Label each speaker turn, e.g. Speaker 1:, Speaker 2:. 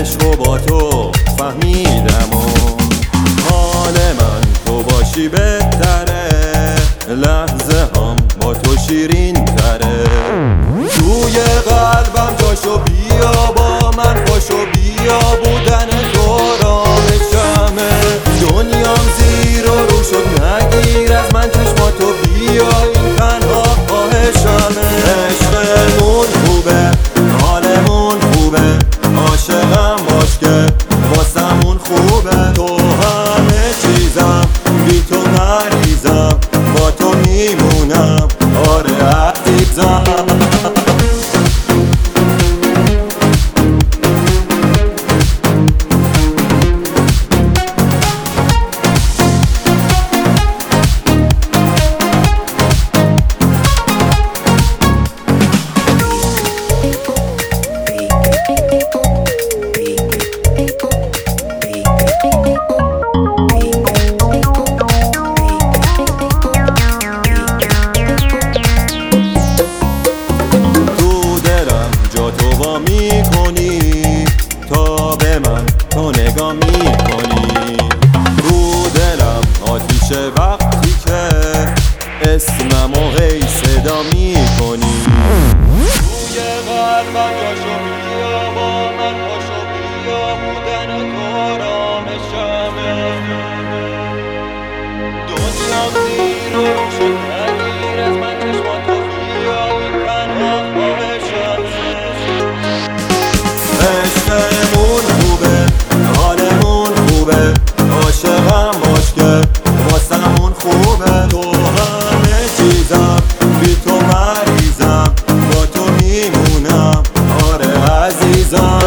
Speaker 1: عشق و با تو فهمیدم و حال من تو باشی بهتره، لحظه هم با تو شیرین تره. توی قلبم جاشو بیا با من پاشو بیا، بودن تو رامشمه. دنیام زیر و رو شد نگیر از من چشماتو بیا، این تنها خواهشمه. عشقمون خوبه حالمون خوبه، عاشقم باش که واسمون خوبه. تو همه چیزم بی تو مریضم، با تو میمونم آره عزیزم. میکنی تا به من تو نگاه میکنی، رو دلم آتیشه وقتی که اسممو هی صدا میکنی. توی قلبم جاشو بیا با من پاشو بیا، بودن تو رامشمه. دنیام زیر و رو شد نگیر از من چشماتو بیا، این تنها خواهشمه. عشقمون خوبه حالمون خوبه، عاشقم باش که واسمون خوبه. تو همه چیزم بی تو مریضم، با تو میمونم آره عزیزم.